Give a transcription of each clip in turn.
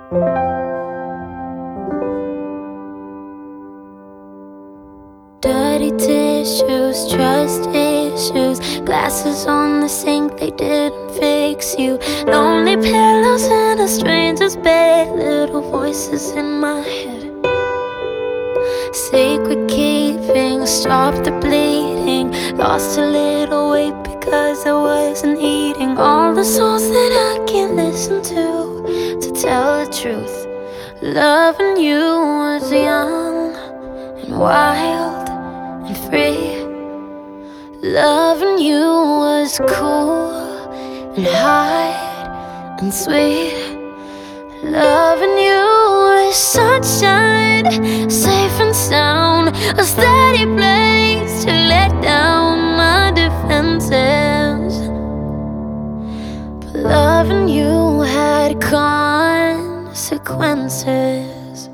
Dirty tissues, trust issues, glasses on the sink, they didn't fix you. Lonely pillows in a stranger's bed, little voices in my head. Sacred keeping, stop the bleeding. Lost a little weight because I wasn't eating. All the songs that I can't listen to tell the truth. Loving you was young and wild and free. Loving you was cool and high and sweet. Loving you was sunshine, safe and sound, a steady place to let down my defenses. But loving you had consequences.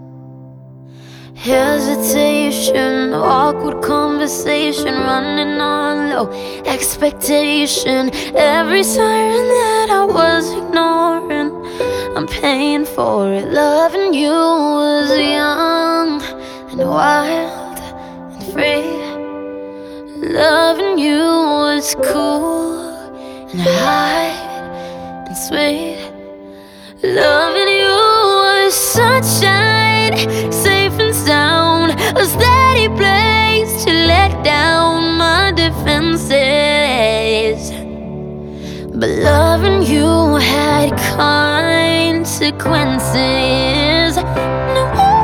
Hesitation, awkward conversation, running on low expectation. Every siren that I was ignoring, I'm paying for it. Loving you was young and wild and free. Loving you was cool and high and sweet. Loving you was sunshine, safe and sound, a steady place to let down my defenses. But loving you had consequences. No.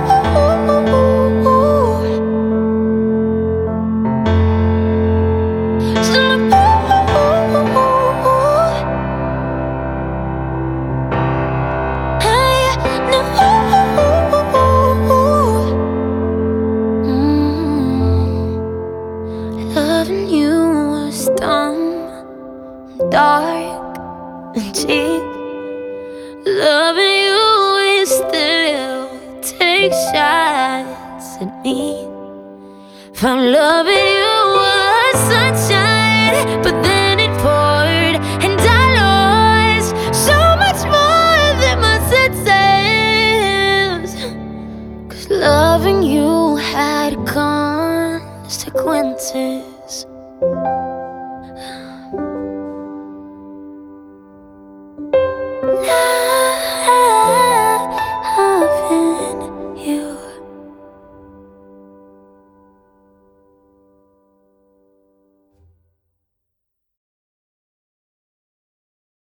Loving you was dumb, dark and cheap. Loving you is still take shots at me. Found loving you was